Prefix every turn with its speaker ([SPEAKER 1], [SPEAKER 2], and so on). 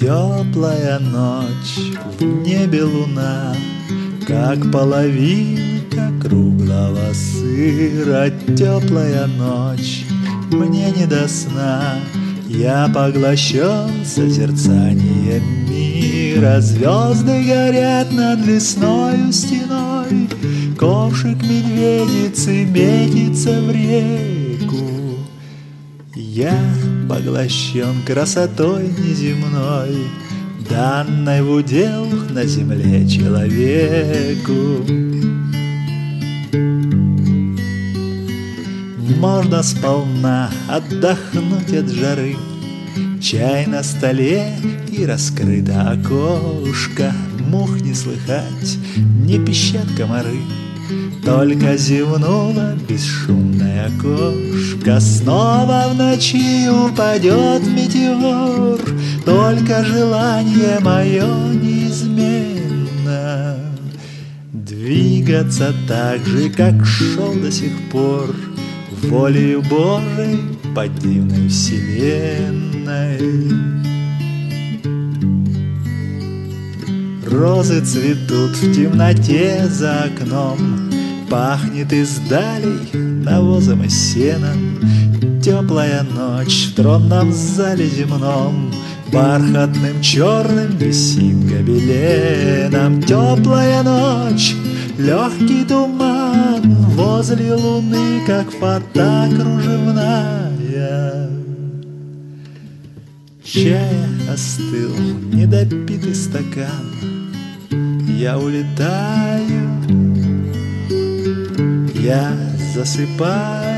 [SPEAKER 1] Теплая ночь, в небе луна, как половинка круглого сыра. Теплая ночь, мне не до сна, я поглощен созерцанием мира. Звезды горят над лесною стеной, ковшик медведицы метится в реку. Я поглощен красотой неземной, данной в удел на земле человеку. Можно сполна отдохнуть от жары, чай на столе и раскрыто окошко. Мух не слыхать, не пищат комары, только зевнула бесшумная кошка. Снова в ночи упадет метеор, только желание мое неизменно двигаться так же, как шел до сих пор, волею Божией по дивной вселенной. Розы цветут в темноте за окном, пахнет издалей навозом и сеном. Теплая ночь в тронном зале земном, бархатным черным висит гобеленом. Теплая ночь, легкий туман возле луны, как фата кружевная. Чая остыл недопитый стакан, я улетаю, я засыпаю.